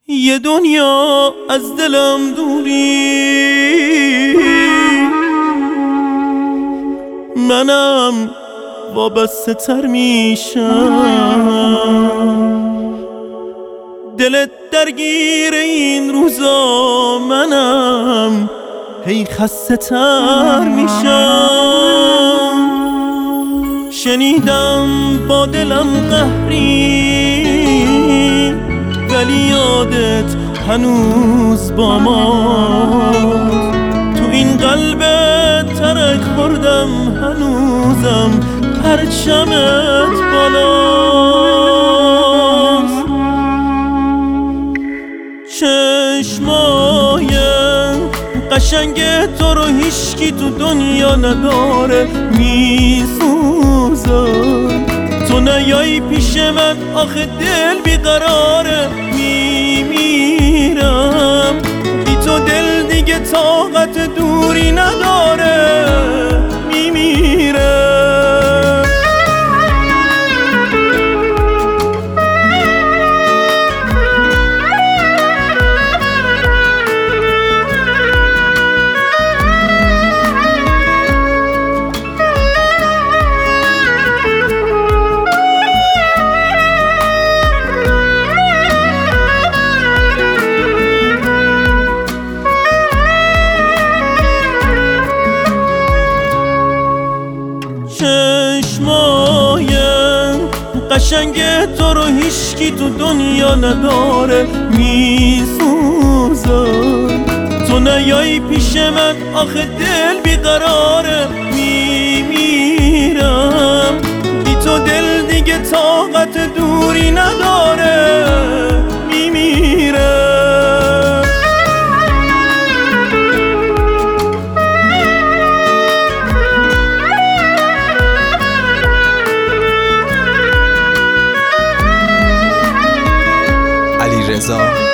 یه دنیا از دلم دوری، منم وابسته تر میشم. دلت درگیر این روزا، منم هی خسته تر میشم. شنیدم با دلم قهری، ولی یادت هنوز با ماست. تو این قلب ترک خوردم، هنوزم پرچمت بالاست. چشمای قشنگ تو رو هیچکی تو دنیا نداره، میسوزم تو نیایی پیش من، آخه دل بیقراره. میمیرم بی تو، دل دیگه طاقت دوری نداره. میمیرم چشمای قشنگ تو رو هیچکی تو دنیا نداره، میسوزم تو نیایی پیش من، آخه دل بیقراره. میمیرم بی تو، دل دیگه طاقت دوری نداره. میمیرم علیرضا